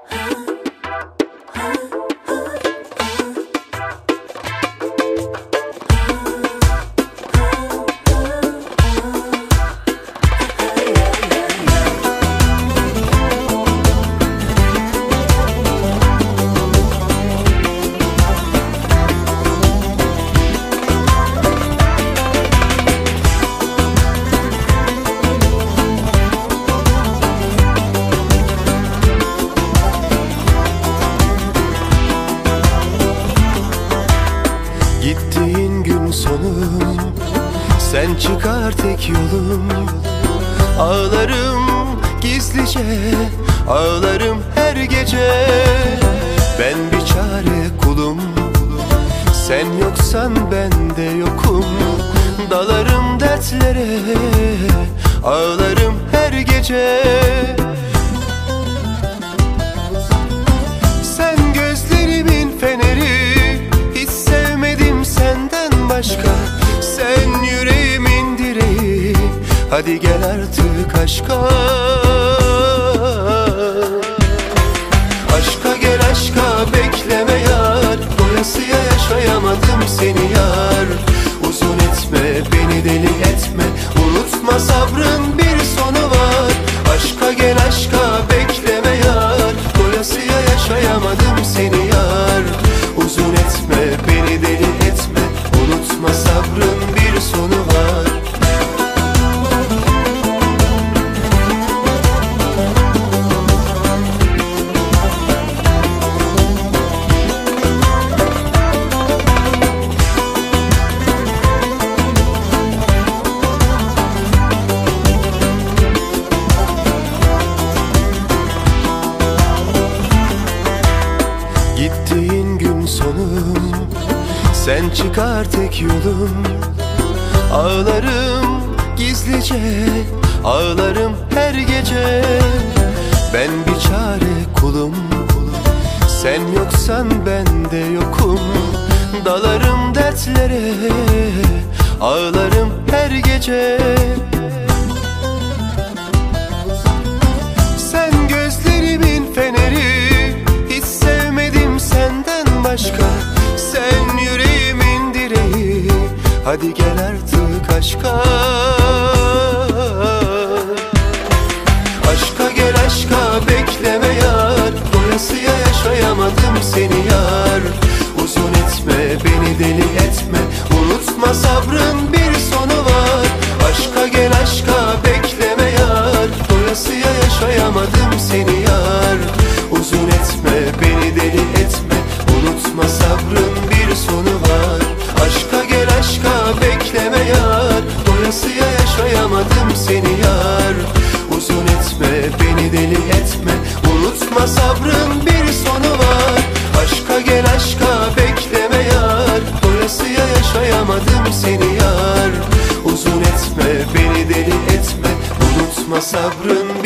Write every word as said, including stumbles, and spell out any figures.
Gittiğin gün sonum, sen çıkar tek yolum. Ağlarım gizlice, ağlarım her gece. Ben bir çare kulum, sen yoksan ben de yokum. Dalarım dertlere, ağlarım her gece. Sen gözlerimin feneri, hiç sevmedim senden başka. Sen yüreğimin direği, hadi gel artık aşka. Aşka gel aşka, bekleme yar. Doyasıya yaşayamadım seni yar. Uzun etme, beni deli etme. Unutma sabrın bir sonu var. Aşka gel aşka, bekleme yar. Doyasıya yaşayamadım seni yar. Uzun etme, beni deli etme. Unutma sabrın bir sonu var. Gittiğin gün sonum, sen çıkar tek yolum. Ağlarım gizlice, ağlarım her gece. Ben bir çare kulum, sen yoksan ben de yokum. Dalarım dertlere, ağlarım her gece. Sen gözlerimin feneri, hiç sevmedim senden başka. Sen yüreğimin direği, hadi gel artık aşka. Aşka gel aşka, bekleme yar. Doyasıya yaşayamadım seni yar. Uzun etme, beni deli etme. Unutma sabrın bir sonu var. Aşka gel aşka, bekleme yar. Doyasıya yaşayamadım seni yar. Uzun etme, beni deli etme. Unutma sabrın bir sonu var. Aşka gel aşka, bekleme yar. Doyasıya yaşayamadım seni yar. Uzun etme, beni deli etme. Unutma sabrın bir sonu var. Aşka gel aşka, bekleme yar. Doyasıya yaşayamadım seni yar. Uzun etme, beni deli etme. Unutma sabrın